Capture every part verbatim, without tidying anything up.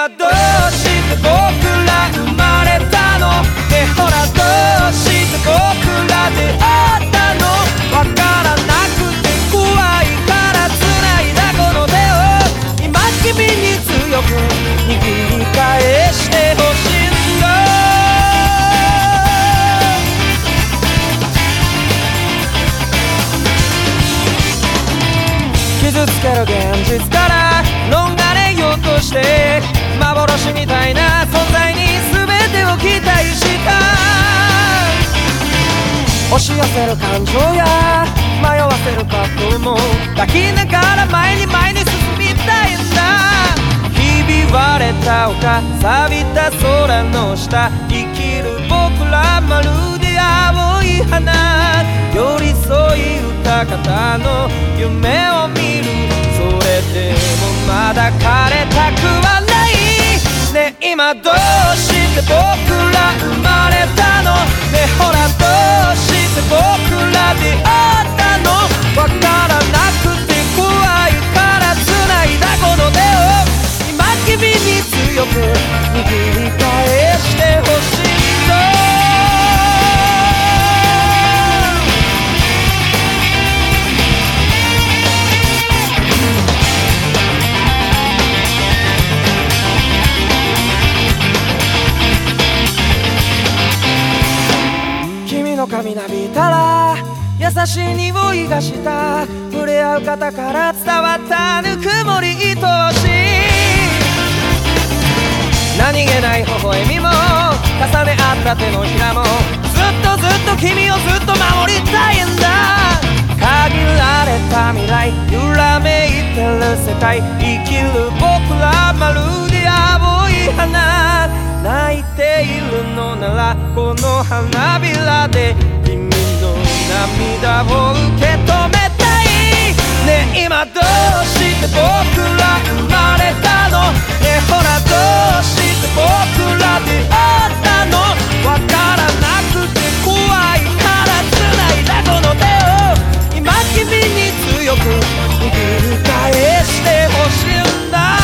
今どうして僕ら生まれたのね、ほらどうして僕ら出会ったの、わからなくて怖いから繋いだこの手を今君に強く握り返してほしいんだ。傷つける現実から逃れようとして幻みたいな存在に全てを期待した。押し寄せる感情や迷わせる葛藤も抱きながら前に前に進みたいんだ。ひび割れた丘、錆びた空の下、生きる僕らまるで青い花、寄り添い歌方の夢を見る。それでもまだ枯れたくはないね、今どうして僕ら生まれたのね、ほらどうして僕ら出会ったの、わからなくて怖いから繋いだこの手を今君に強く握り返してほしいんだ。髪なびいたら優しい匂いがした、触れ合う方から伝わったぬくもり愛しい何気ない微笑みも重ね合った手のひらもずっとずっと君をずっと守りたいんだ。限られた未来揺らめいてる世界、生きる僕らまるで青い花、泣いているのならこの花びらで君の涙を受け止めたいね、今どうして僕ら生まれたのね、ほらどうして僕ら出会ったの、わからなくて怖いから繋いだこの手を今君に強く握り返してほしいんだ。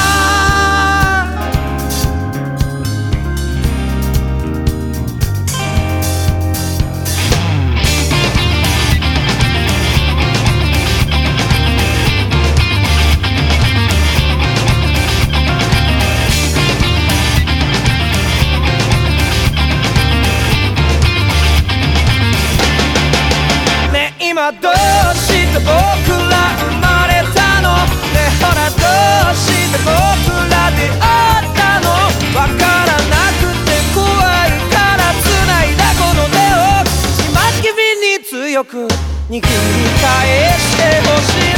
今どうして僕ら生まれたのね、ほらどうして僕ら出会ったの、わからなくて怖いから繋いだこの手を今君に強く握り返してほしい。